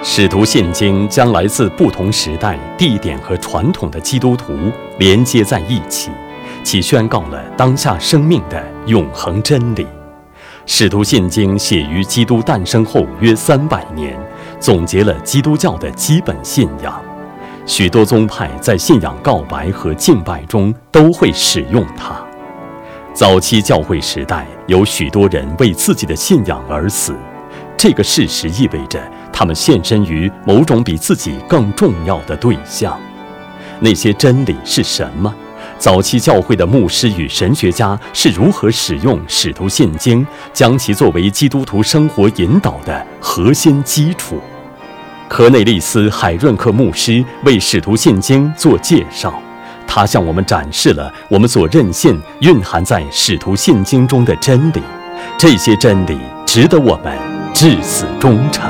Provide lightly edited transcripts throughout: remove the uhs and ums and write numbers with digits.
使徒信经将来自不同时代、地点和传统的基督徒连接在一起，其宣告了当下生命的永恒真理。使徒信经写于基督诞生后约300年，总结了基督教的基本信仰。许多宗派在信仰告白和敬拜中都会使用它。早期教会时代，有许多人为自己的信仰而死，这个事实意味着他们献身于某种比自己更重要的对象。那些真理是什么？早期教会的牧师与神学家是如何使用使徒信经，将其作为基督徒生活引导的核心基础？科内利斯·海润克牧师为使徒信经做介绍，他向我们展示了我们所认信蕴含在使徒信经中的真理，这些真理值得我们至死忠诚。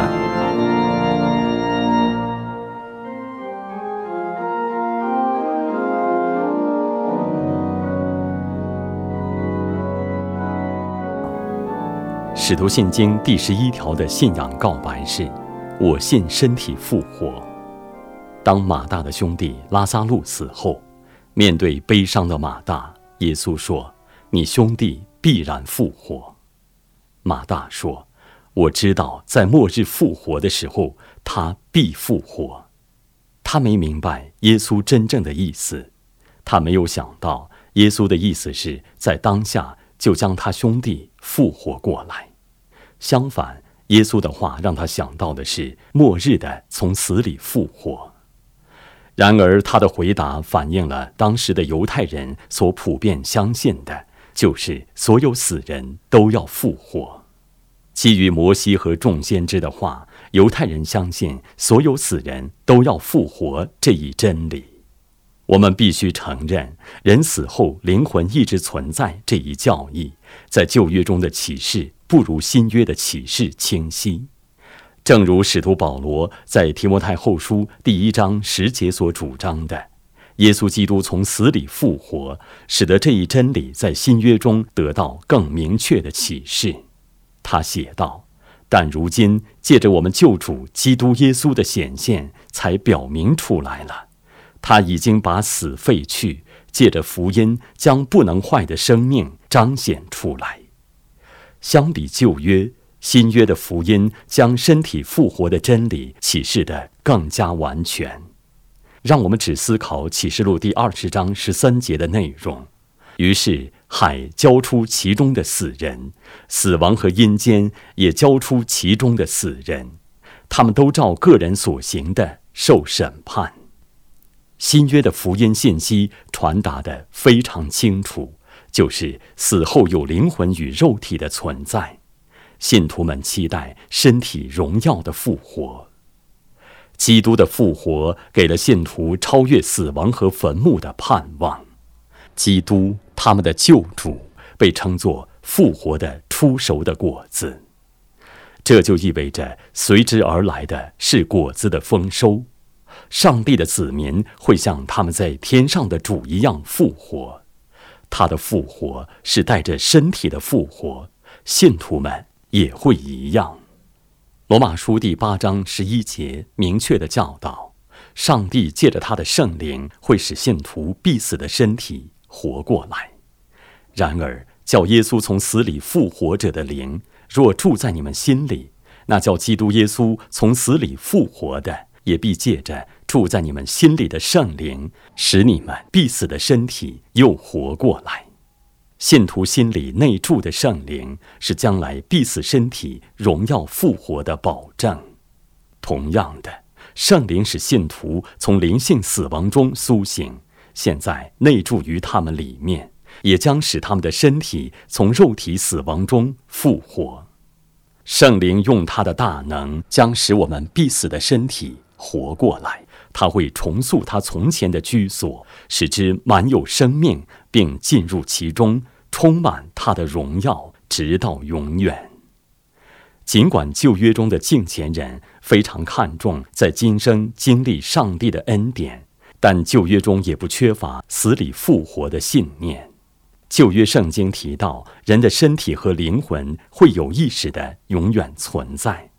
使徒信经第11条的信仰告白是：我信身体复活。当马大的兄弟拉撒路死后，面对悲伤的马大，耶稣说：你兄弟必然复活。马大说：我知道在末日复活的时候，他必复活。他没明白耶稣真正的意思，他没有想到耶稣的意思是在当下就将他兄弟复活过来。相反，耶稣的话让他想到的是末日的从死里复活。然而他的回答反映了当时的犹太人所普遍相信的，就是所有死人都要复活。基于摩西和众先知的话，犹太人相信所有死人都要复活这一真理。我们必须承认人死后灵魂一直存在这一教义，在旧约中的启示不如新约的启示清晰。正如使徒保罗在提摩太后书第1章10节所主张的，耶稣基督从死里复活，使得这一真理在新约中得到更明确的启示。他写道：但如今借着我们救主基督耶稣的显现，才表明出来了。他已经把死废去，借着福音将不能坏的生命彰显出来。相比旧约，新约的福音将身体复活的真理启示得更加完全。让我们只思考启示录第20章13节的内容。于是海交出其中的死人，死亡和阴间也交出其中的死人，他们都照个人所行的受审判。新约的福音信息传达得非常清楚，就是死后有灵魂与肉体的存在。信徒们期待身体荣耀的复活。基督的复活给了信徒超越死亡和坟墓的盼望。基督，他们的救主，被称作复活的初熟的果子。这就意味着随之而来的是果子的丰收。上帝的子民会像他们在天上的主一样复活。他的复活是带着身体的复活，信徒们也会一样。罗马书第8章11节明确地教导，上帝借着他的圣灵会使信徒必死的身体活过来。然而叫耶稣从死里复活者的灵若住在你们心里，那叫基督耶稣从死里复活的，也必借着住在你们心里的圣灵，使你们必死的身体又活过来。信徒心里内住的圣灵，是将来必死身体荣耀复活的保证。同样的，圣灵使信徒从灵性死亡中苏醒，现在内住于他们里面，也将使他们的身体从肉体死亡中复活。圣灵用他的大能，将使我们必死的身体活过来。他会重塑他从前的居所，使之满有生命，并进入其中，充满他的荣耀，直到永远。尽管旧约中的敬虔人非常看重在今生经历上帝的恩典，但旧约中也不缺乏死里复活的信念。旧约圣经提到，人的身体和灵魂会有意识地永远存在。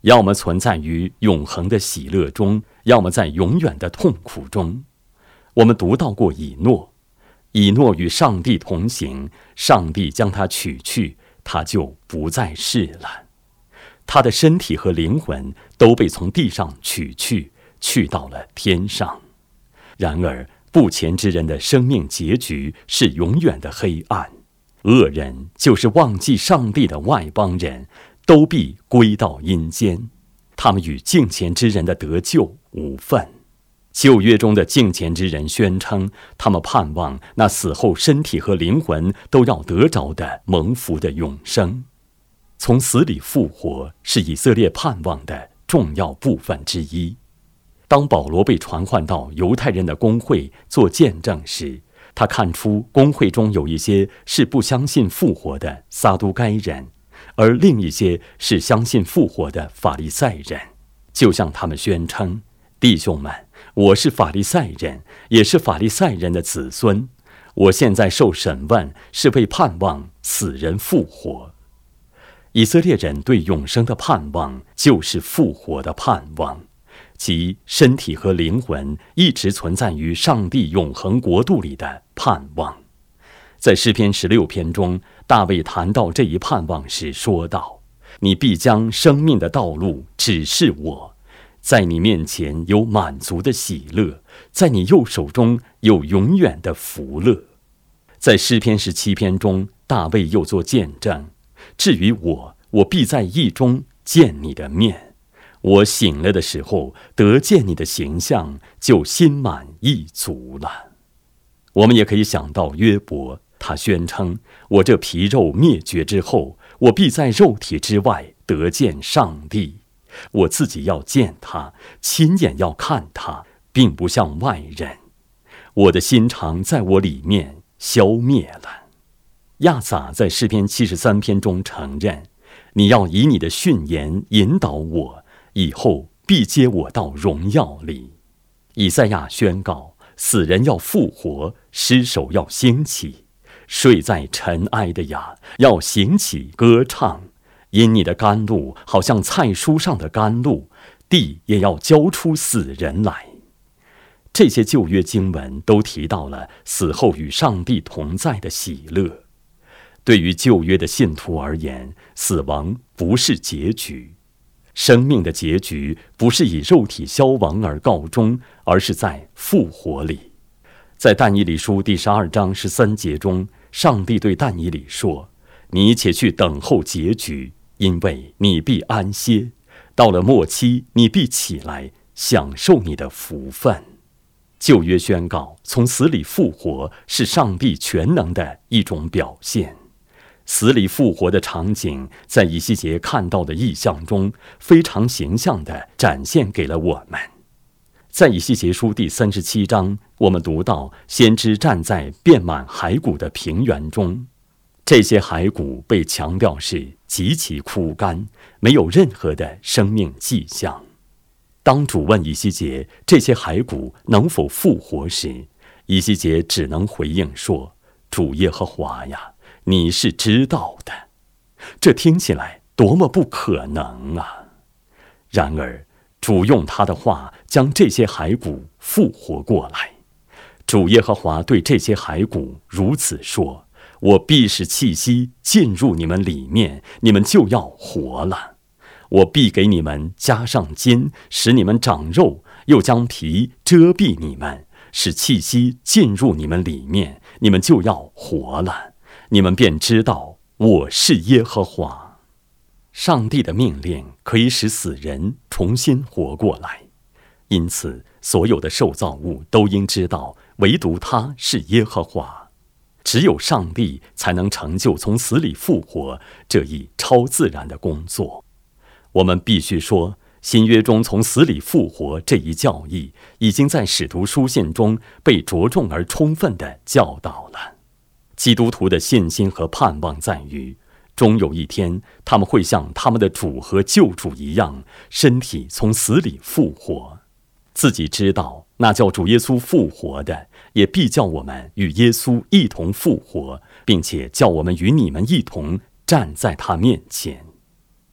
要么存在于永恒的喜乐中，要么在永远的痛苦中。我们读到过以诺，以诺与上帝同行，上帝将他取去，他就不在世了。他的身体和灵魂都被从地上取去，去到了天上。然而不虔之人的生命结局是永远的黑暗，恶人，就是忘记上帝的外邦人，都必归到阴间，他们与敬虔之人的得救无分。旧约中的敬虔之人宣称，他们盼望那死后身体和灵魂都要得着的蒙福的永生。从死里复活是以色列盼望的重要部分之一。当保罗被传唤到犹太人的公会做见证时，他看出公会中有一些是不相信复活的撒都该人，而另一些是相信复活的法利赛人，就向他们宣称：弟兄们，我是法利赛人，也是法利赛人的子孙，我现在受审问，是为盼望死人复活。以色列人对永生的盼望就是复活的盼望，即身体和灵魂一直存在于上帝永恒国度里的盼望。在诗篇16篇中，大卫谈到这一盼望时说道：你必将生命的道路指示我，在你面前有满足的喜乐，在你右手中有永远的福乐。在诗篇17篇中，大卫又作见证：至于我必在义中见你的面，我醒了的时候得见你的形象，就心满意足了。我们也可以想到约伯，他宣称：我这皮肉灭绝之后，我必在肉体之外得见上帝，我自己要见他，亲眼要看他，并不像外人。我的心肠在我里面消灭了。亚撒在诗篇73篇中承认：你要以你的训言引导我，以后必接我到荣耀里。以赛亚宣告：死人要复活，尸首要兴起，睡在尘埃的呀，要醒起歌唱。因你的甘露好像菜蔬上的甘露，地也要交出死人来。这些旧约经文都提到了死后与上帝同在的喜乐。对于旧约的信徒而言，死亡不是结局，生命的结局不是以肉体消亡而告终，而是在复活里。在但以理书第12章13节中，上帝对但以理说：你且去等候结局，因为你必安歇，到了末期，你必起来享受你的福分。旧约宣告，从死里复活是上帝全能的一种表现。死里复活的场景在以西结看到的异象中非常形象地展现给了我们。在以西结书第37章，我们读到先知站在遍满骸骨的平原中，这些骸骨被强调是极其枯干，没有任何的生命迹象。当主问以西结这些骸骨能否复活时，以西结只能回应说：主耶和华呀，你是知道的。这听起来多么不可能啊！然而主用他的话将这些骸骨复活过来。主耶和华对这些骸骨如此说：我必使气息进入你们里面，你们就要活了。我必给你们加上筋，使你们长肉，又将皮遮蔽你们，使气息进入你们里面，你们就要活了。你们便知道我是耶和华。上帝的命令可以使死人重新活过来，因此所有的受造物都应知道，唯独他是耶和华。只有上帝才能成就从死里复活这一超自然的工作。我们必须说，新约中从死里复活这一教义已经在使徒书信中被着重而充分地教导了。基督徒的信心和盼望在于，终有一天他们会像他们的主和救主一样，身体从死里复活。自己知道那叫主耶稣复活的，也必叫我们与耶稣一同复活，并且叫我们与你们一同站在他面前。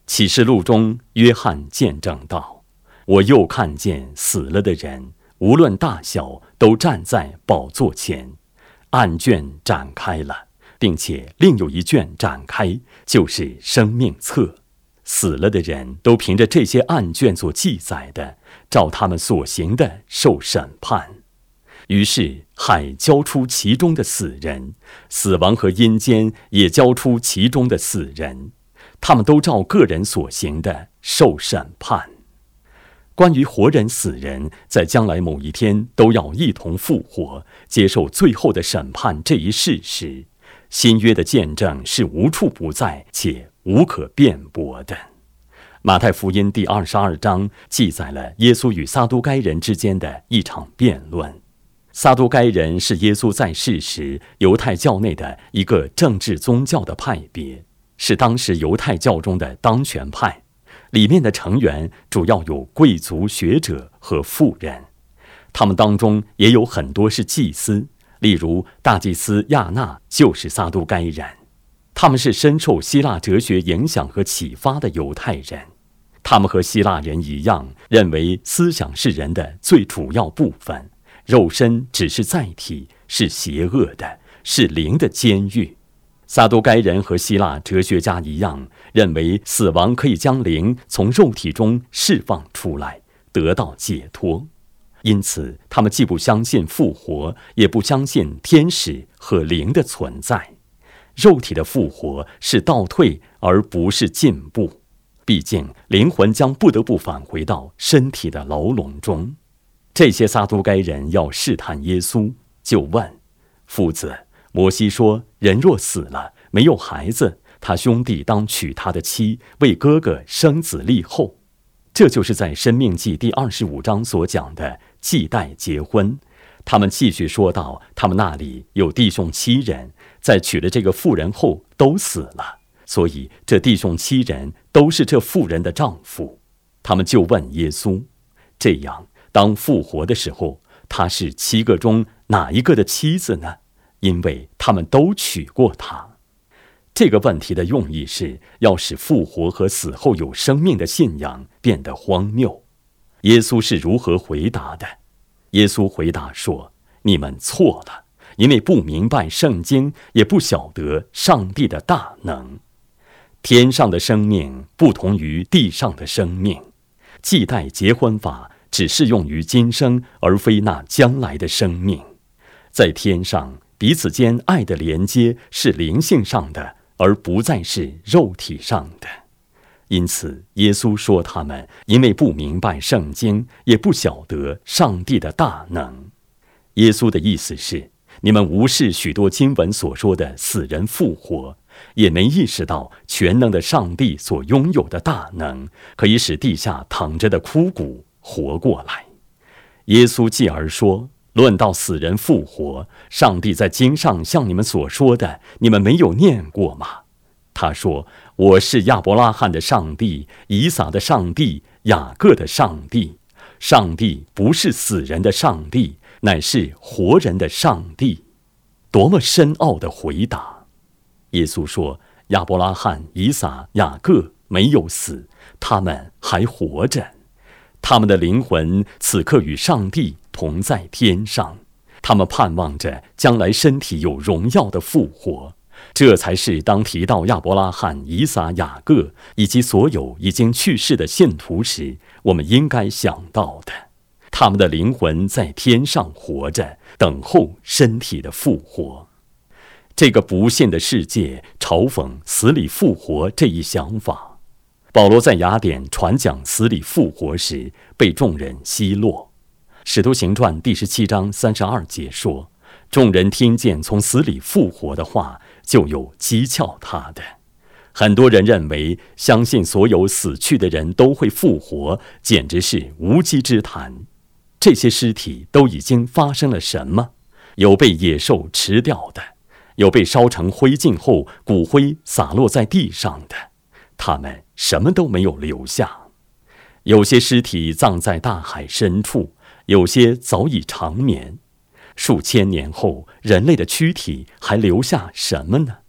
启示录中，约翰见证道：“我又看见死了的人，无论大小，都站在宝座前，案卷展开了，并且另有一卷展开，就是生命册。死了的人都凭着这些案卷所记载的，照他们所行的受审判。于是海交出其中的死人，死亡和阴间也交出其中的死人。他们都照个人所行的受审判。关于活人死人在将来某一天都要一同复活，接受最后的审判这一事实，新约的见证是无处不在且无可辩驳的。马太福音第22章记载了耶稣与撒都该人之间的一场辩论。撒都该人是耶稣在世时犹太教内的一个政治宗教的派别，是当时犹太教中的当权派，里面的成员主要有贵族、学者和富人，他们当中也有很多是祭司，例如大祭司亚那就是撒都该人。他们是深受希腊哲学影响和启发的犹太人，他们和希腊人一样，认为思想是人的最主要部分，肉身只是载体，是邪恶的，是灵的监狱。撒都该人和希腊哲学家一样，认为死亡可以将灵从肉体中释放出来，得到解脱。因此，他们既不相信复活，也不相信天使和灵的存在。肉体的复活是倒退，而不是进步。毕竟，灵魂将不得不返回到身体的牢笼中。这些撒都该人要试探耶稣，就问：夫子，摩西说，人若死了，没有孩子，他兄弟当娶他的妻，为哥哥生子立后。这就是在申命记第25章所讲的继代结婚。他们继续说到，他们那里有弟兄7人，在娶了这个妇人后都死了，所以这弟兄7人都是这妇人的丈夫。他们就问耶稣：这样，当复活的时候，他是7个中哪一个的妻子呢？因为他们都娶过她。这个问题的用意是要使复活和死后有生命的信仰变得荒谬。耶稣是如何回答的？耶稣回答说：你们错了，因为不明白圣经，也不晓得上帝的大能。天上的生命不同于地上的生命，继代结婚法只适用于今生，而非那将来的生命。在天上，彼此间爱的连接是灵性上的，而不再是肉体上的。因此，耶稣说他们因为不明白圣经，也不晓得上帝的大能。耶稣的意思是，你们无视许多经文所说的死人复活，也没意识到全能的上帝所拥有的大能，可以使地下躺着的枯骨活过来。耶稣继而说，论到死人复活，上帝在经上像你们所说的，你们没有念过吗？他说：我是亚伯拉罕的上帝，以撒的上帝，雅各的上帝。上帝不是死人的上帝，乃是活人的上帝。多么深奥的回答！耶稣说，亚伯拉罕、以撒、雅各没有死，他们还活着。他们的灵魂此刻与上帝同在天上，他们盼望着将来身体有荣耀的复活。这才是当提到亚伯拉罕、以撒、雅各以及所有已经去世的信徒时，我们应该想到的。他们的灵魂在天上活着，等候身体的复活。这个不信的世界嘲讽死里复活这一想法。保罗在雅典传讲死里复活时，被众人奚落。使徒行传第17章32节说，众人听见从死里复活的话，就有讥诮他的。很多人认为相信所有死去的人都会复活，简直是无稽之谈。这些尸体都已经发生了什么？有被野兽吃掉的，有被烧成灰烬后骨灰洒落在地上的，他们什么都没有留下。有些尸体葬在大海深处，有些早已长眠。数千年后，人类的躯体还留下什么呢？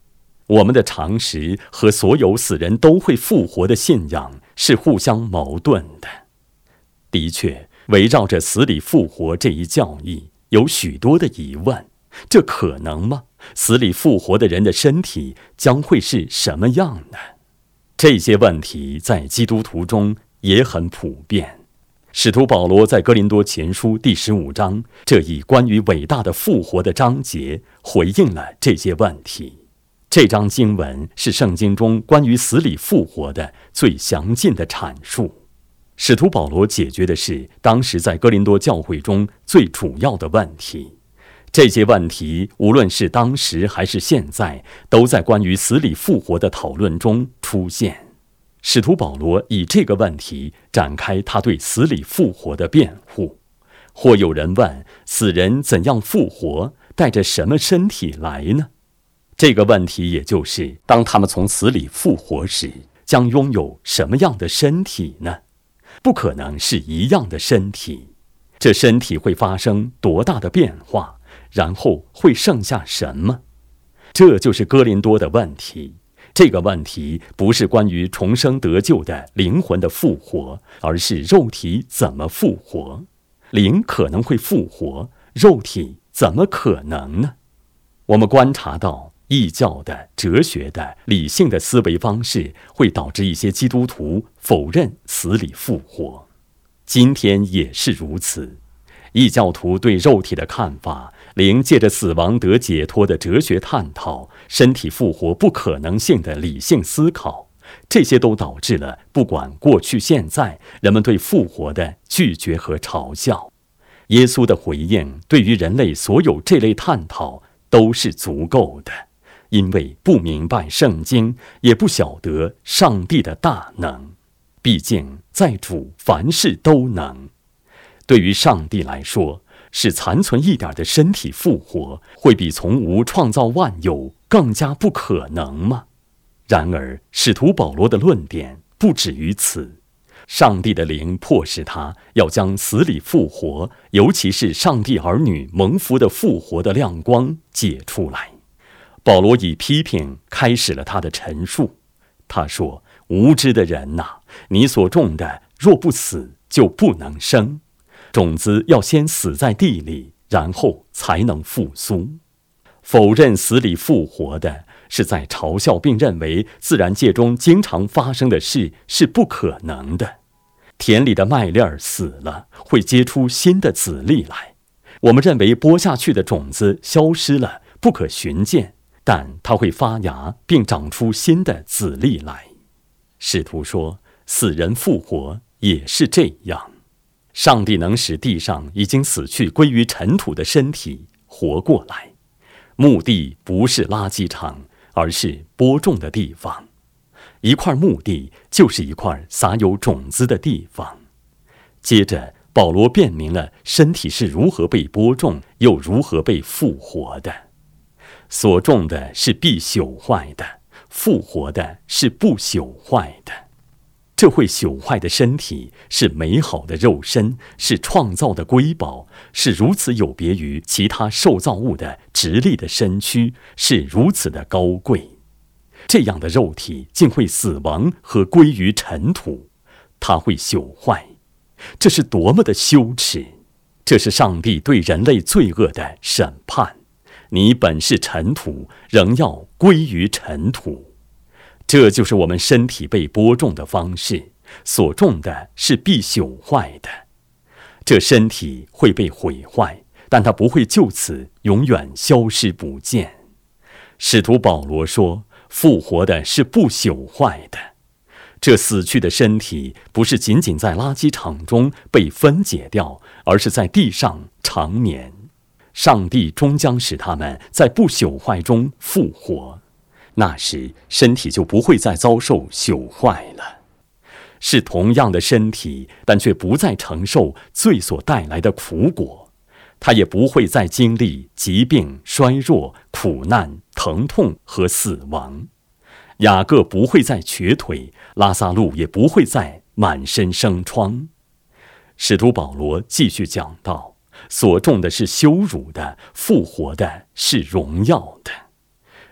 我们的常识和所有死人都会复活的信仰是互相矛盾的。的确，围绕着死里复活这一教义，有许多的疑问：这可能吗？死里复活的人的身体将会是什么样呢？这些问题在基督徒中也很普遍。使徒保罗在哥林多前书第15章这一关于伟大的复活的章节回应了这些问题。这章经文是圣经中关于死里复活的最详尽的阐述。使徒保罗解决的是当时在哥林多教会中最主要的问题。这些问题无论是当时还是现在，都在关于死里复活的讨论中出现。使徒保罗以这个问题展开他对死里复活的辩护。或有人问，死人怎样复活，带着什么身体来呢？这个问题也就是，当他们从死里复活时，将拥有什么样的身体呢？不可能是一样的身体。这身体会发生多大的变化，然后会剩下什么？这就是哥林多的问题。这个问题不是关于重生得救的灵魂的复活，而是肉体怎么复活。灵可能会复活，肉体怎么可能呢？我们观察到异教的、哲学的、理性的思维方式会导致一些基督徒否认死里复活。今天也是如此。异教徒对肉体的看法，灵借着死亡得解脱的哲学探讨，身体复活不可能性的理性思考，这些都导致了不管过去现在人们对复活的拒绝和嘲笑。耶稣的回应对于人类所有这类探讨都是足够的，因为不明白圣经，也不晓得上帝的大能。毕竟在主凡事都能。对于上帝来说，使残存一点的身体复活，会比从无创造万有更加不可能吗？然而，使徒保罗的论点不止于此。上帝的灵迫使他要将死里复活，尤其是上帝儿女蒙福的复活的亮光解出来。保罗以批评开始了他的陈述。他说：无知的人哪，你所种的若不死，就不能生。种子要先死在地里，然后才能复苏。否认死里复活的，是在嘲笑并认为自然界中经常发生的事是不可能的。田里的麦粒儿死了，会结出新的籽粒来。我们认为播下去的种子消失了，不可寻见，但它会发芽并长出新的籽粒来。使徒说，死人复活也是这样。上帝能使地上已经死去归于尘土的身体活过来，墓地不是垃圾场，而是播种的地方。一块墓地就是一块撒有种子的地方。接着保罗辩明了身体是如何被播种，又如何被复活的。所种的是必朽坏的，复活的是不朽坏的。这会朽坏的身体是美好的肉身，是创造的瑰宝，是如此有别于其他受造物的直立的身躯，是如此的高贵。这样的肉体竟会死亡和归于尘土，它会朽坏。这是多么的羞耻！这是上帝对人类罪恶的审判。你本是尘土，仍要归于尘土。这就是我们身体被播种的方式，所种的是必朽坏的。这身体会被毁坏，但它不会就此永远消失不见。使徒保罗说，复活的是不朽坏的。这死去的身体不是仅仅在垃圾场中被分解掉，而是在地上长眠。上帝终将使他们在不朽坏中复活。那时身体就不会再遭受朽坏了。是同样的身体，但却不再承受罪所带来的苦果。它也不会再经历疾病、衰弱、苦难、疼痛和死亡。雅各不会再瘸腿，拉撒路也不会再满身生疮。使徒保罗继续讲道，所种的是羞辱的，复活的是荣耀的。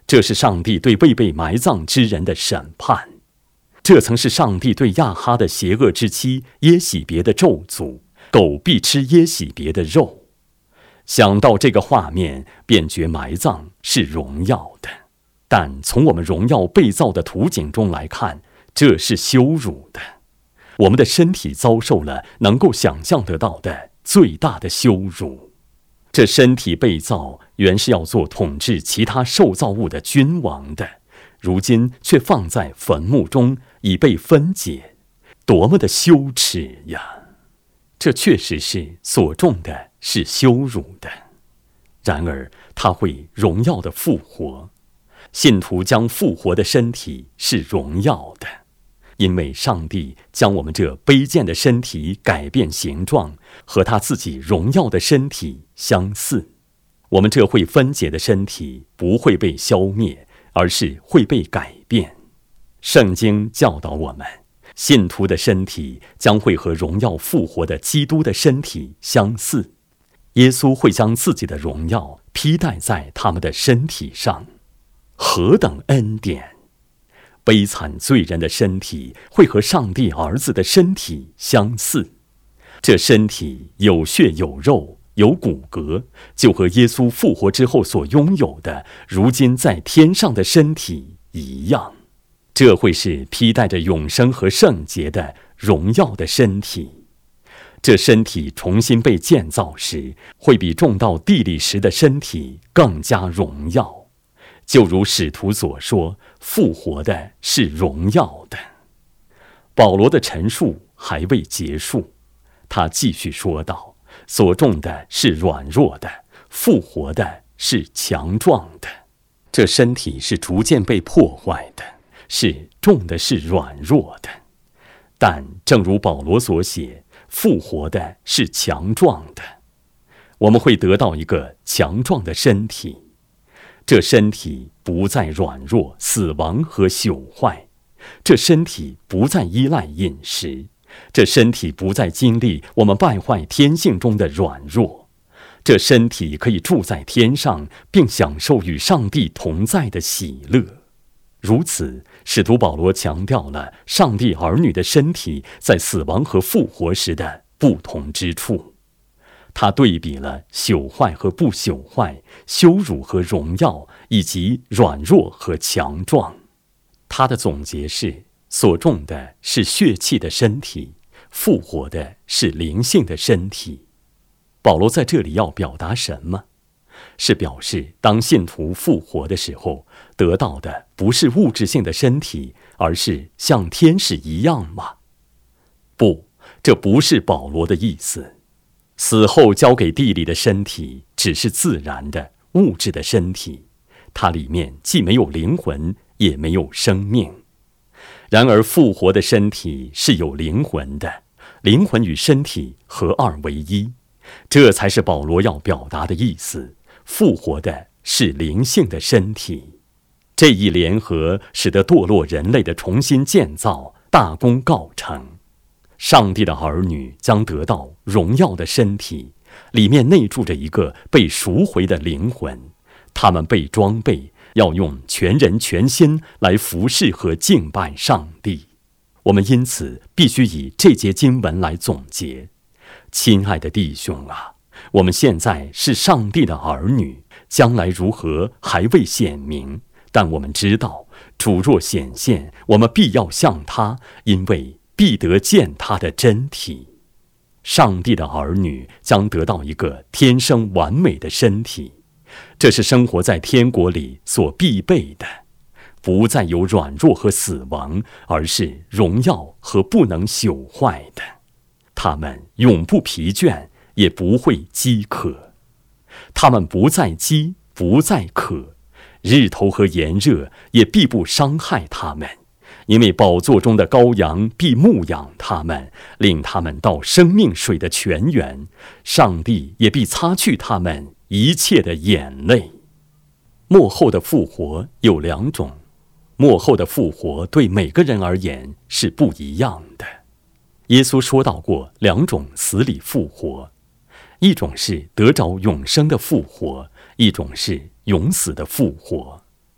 这是上帝对未被埋葬之人的审判，这曾是上帝对亚哈的邪恶之妻耶洗别的咒诅，狗必吃耶洗别的肉。想到这个画面，便觉埋葬是荣耀的，但从我们荣耀被造的图景中来看，这是羞辱的。我们的身体遭受了能够想象得到的最大的羞辱。这身体被造原是要做统治其他受造物的君王的，如今却放在坟墓中已被分解，多么的羞耻呀！这确实是所中的是羞辱的。然而他会荣耀的复活，信徒将复活的身体是荣耀的，因为上帝将我们这卑贱的身体改变形状，和他自己荣耀的身体相似。我们这会分解的身体不会被消灭，而是会被改变。圣经教导我们，信徒的身体将会和荣耀复活的基督的身体相似，耶稣会将自己的荣耀披戴在他们的身体上。何等恩典！悲惨罪人的身体会和上帝儿子的身体相似，这身体有血有肉有骨骼，就和耶稣复活之后所拥有的如今在天上的身体一样。这会是披戴着永生和圣洁的荣耀的身体。这身体重新被建造时，会比种到地里时的身体更加荣耀。就如使徒所说，复活的是荣耀的。保罗的陈述还未结束，他继续说道，所种的是软弱的，复活的是强壮的。这身体是逐渐被破坏的，是种的是软弱的。但正如保罗所写，复活的是强壮的。我们会得到一个强壮的身体，这身体不再软弱、死亡和朽坏，这身体不再依赖饮食，这身体不再经历我们败坏天性中的软弱，这身体可以住在天上，并享受与上帝同在的喜乐。如此，使徒保罗强调了上帝儿女的身体在死亡和复活时的不同之处。他对比了朽坏和不朽坏，羞辱和荣耀，以及软弱和强壮。他的总结是：所种的是血气的身体，复活的是灵性的身体。保罗在这里要表达什么？是表示当信徒复活的时候，得到的不是物质性的身体，而是像天使一样吗？不，这不是保罗的意思。死后交给地里的身体只是自然的物质的身体，它里面既没有灵魂，也没有生命。然而复活的身体是有灵魂的，灵魂与身体合二为一，这才是保罗要表达的意思。复活的是灵性的身体，这一联合使得堕落人类的重新建造大功告成。上帝的儿女将得到荣耀的身体，里面内住着一个被赎回的灵魂，他们被装备，要用全人全心来服侍和敬拜上帝。我们因此必须以这节经文来总结。亲爱的弟兄啊，我们现在是上帝的儿女，将来如何还未显明，但我们知道，主若显现，我们必要向他，因为必得见他的真体。上帝的儿女将得到一个天生完美的身体，这是生活在天国里所必备的，不再有软弱和死亡，而是荣耀和不能朽坏的。他们永不疲倦，也不会饥渴，他们不再饥，不再渴，日头和炎热也必不伤害他们，因为宝座中的羔羊必牧养他们，领他们到生命水的泉源，上帝也必擦去他们一切的眼泪。末后的复活有两种，末后的复活对每个人而言是不一样的。耶稣说到过两种死里复活，一种是得着永生的复活，一种是永死的复活。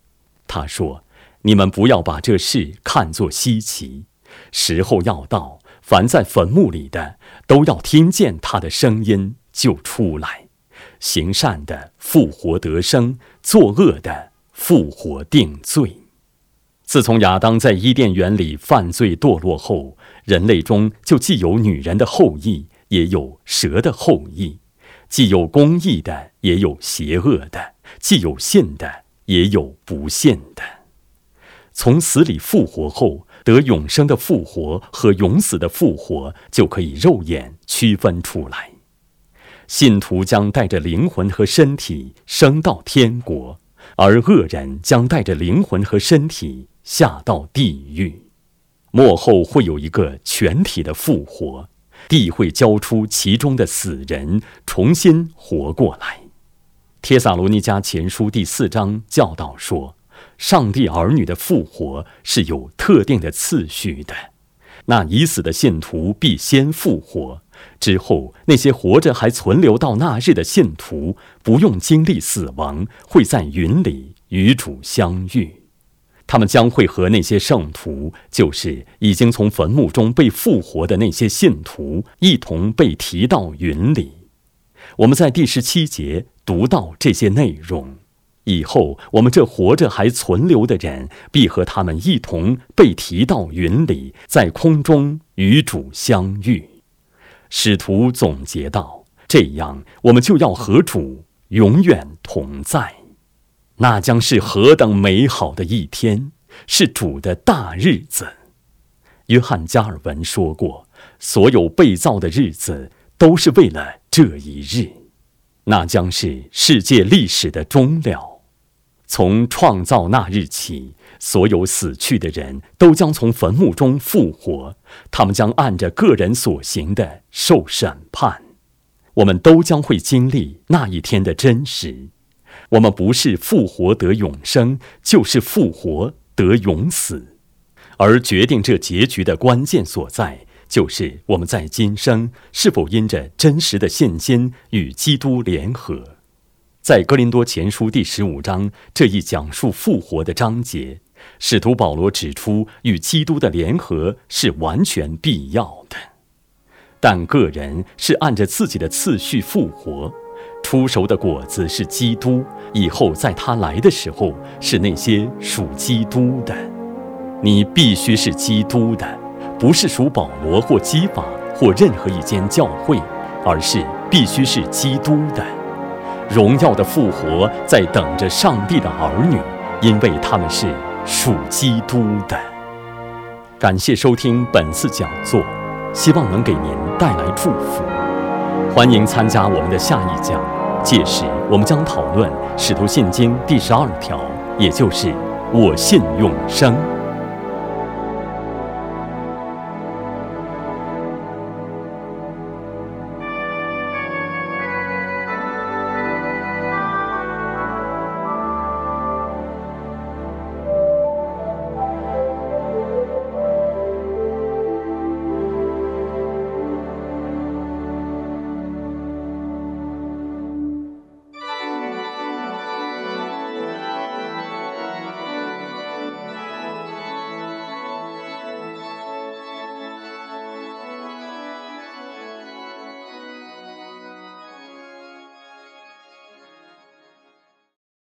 他说：你们不要把这事看作稀奇，时候要到，凡在坟墓里的都要听见他的声音就出来，行善的复活得生，作恶的复活定罪。自从亚当在伊甸园里犯罪堕落后，人类中就既有女人的后裔，也有蛇的后裔；既有公义的，也有邪恶的；既有信的，也有不信的。从死里复活后，得永生的复活和永死的复活就可以肉眼区分出来。信徒将带着灵魂和身体升到天国，而恶人将带着灵魂和身体下到地狱。末后会有一个全体的复活，地会交出其中的死人，重新活过来。帖撒罗尼迦前书第4章教导说，上帝儿女的复活是有特定的次序的。那已死的信徒必先复活，之后那些活着还存留到那日的信徒，不用经历死亡，会在云里与主相遇。他们将会和那些圣徒，就是已经从坟墓中被复活的那些信徒，一同被提到云里。我们在第17节读到这些内容。以后我们这活着还存留的人，必和他们一同被提到云里，在空中与主相遇。使徒总结道，这样我们就要和主永远同在。那将是何等美好的一天，是主的大日子。约翰加尔文说过，所有被造的日子都是为了这一日，那将是世界历史的终了。从创造那日起，所有死去的人都将从坟墓中复活，他们将按着个人所行的受审判。我们都将会经历那一天的真实。我们不是复活得永生，就是复活得永死。而决定这结局的关键所在，就是我们在今生是否因着真实的信心与基督联合。在哥林多前书第15章这一讲述复活的章节，使徒保罗指出与基督的联合是完全必要的。但个人是按着自己的次序复活，出熟的果子是基督，以后在他来的时候是那些属基督的。你必须是基督的，不是属保罗或基法或任何一间教会，而是必须是基督的。荣耀的复活在等着上帝的儿女，因为他们是属基督的。感谢收听本次讲座，希望能给您带来祝福。欢迎参加我们的下一讲，届时我们将讨论《使徒信经》第12条，也就是我信永生。